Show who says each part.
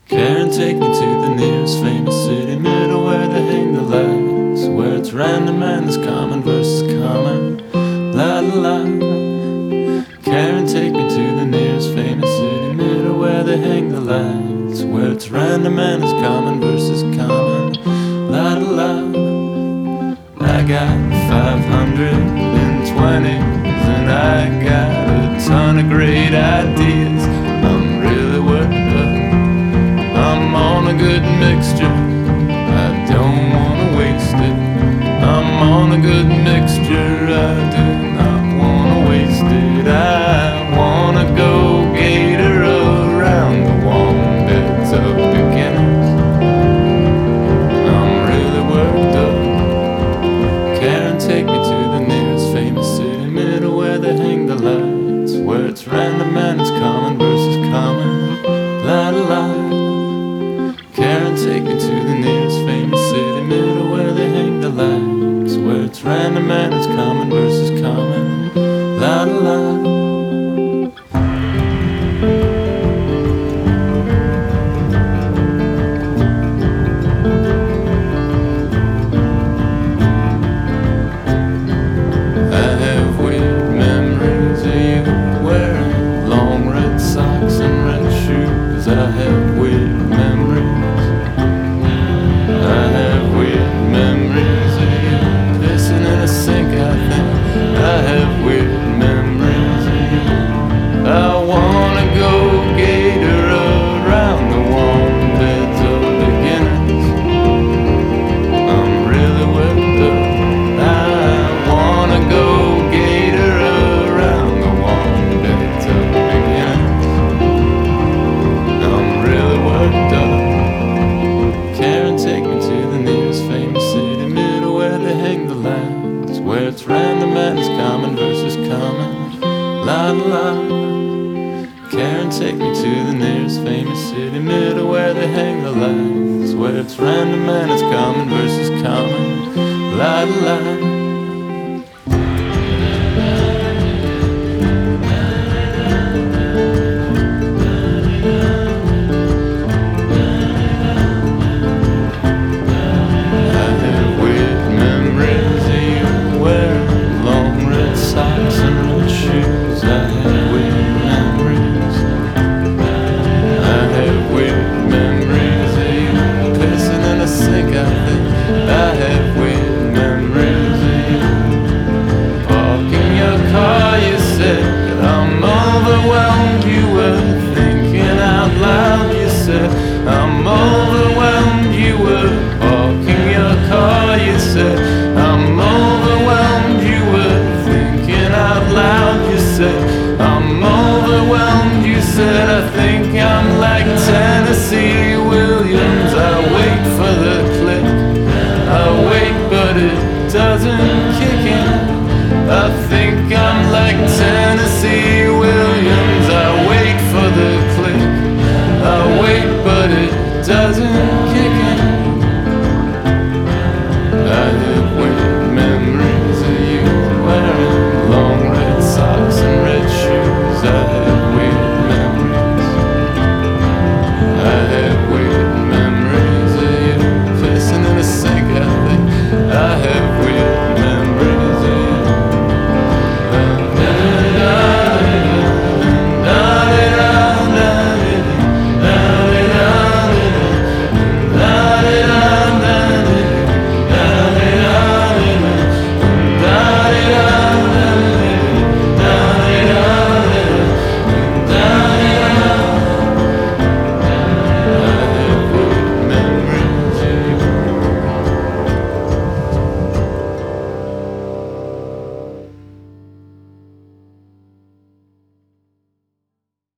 Speaker 1: Karen, take me to the nearest famous city, middle where they hang the lights, where it's random and it's common versus common. La la la. Karen, take me to the nearest famous city, middle where they hang the lights, where it's random and it's common versus common. La la la. I got 520s and I got a ton of great ideas. I'm really worked up. I'm on a good mixture. I don't wanna waste it. I'm on a good mixture. I do not wanna waste it. I wanna go gator around the warm beds of beginners. I'm really worked up. Karen, take me to the nearest famous city, middle where they hang the lights, where it's random and it's common versus common. La la la. Karen, take me to the nearest famous city, middle where they hang the lights, where it's random and it's common versus common. La la la. I have weird memories. I have weird memories of you pissing in a sink, I think. I have weird memories of you. I wanna go gator around the warm beds of beginners. I'm really worked up. I wanna go gator around the warm beds of beginners. Karen, take me to the nearest famous city, middle where they hang the lights, where it's random and it's common versus common. La la la. Karen, take me to the nearest famous city, middle where they hang the lights, where it's random and it's common versus common. La la la.